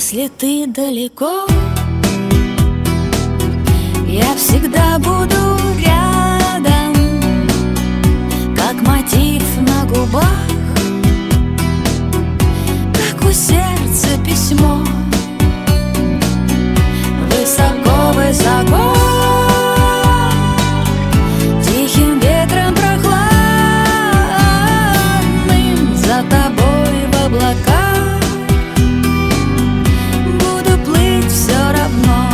Если ты далеко, я всегда буду рядом, как мотив на губах, как у сердца письмо. Высоко-высоко, тихим ветром прохладным, за тобой в облаках буду плыть все равно.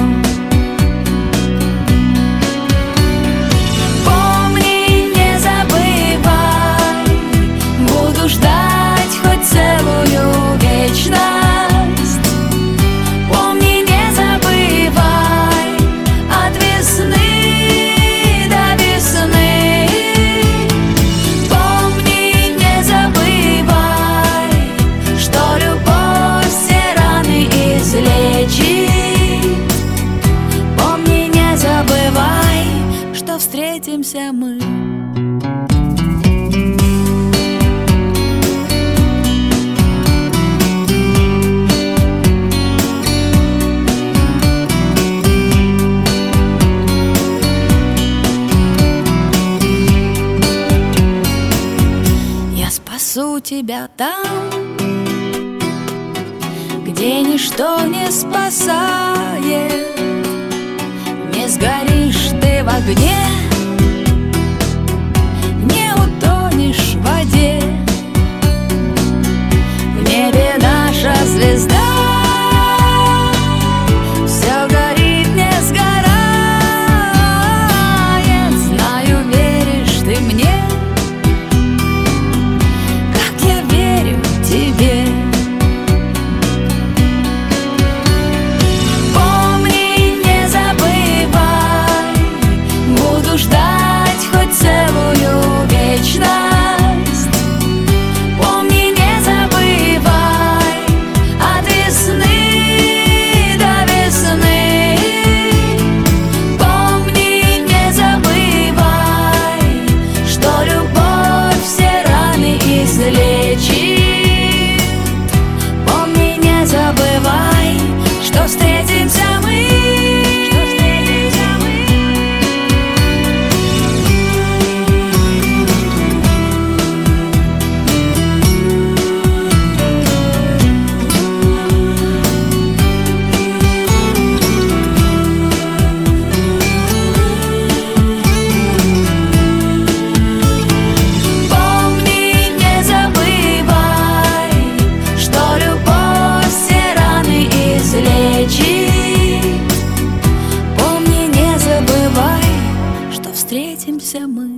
Помни, не забывай, буду ждать хоть целую вечность. Встретимся мы. Я спасу тебя там, где ничто не спасает. Не сгоришь ты в огне, не утонешь в воде. В небе наша звезда все горит, не сгорает. Знаю, веришь ты мне, как я верю тебе. Ждать хоть целую вечность. Помни, не забывай, от весны до весны. Помни, не забывай, что любовь все раны излечит. Помни, не забывай, что встретимся мы. Помни, не забывай, что встретимся мы.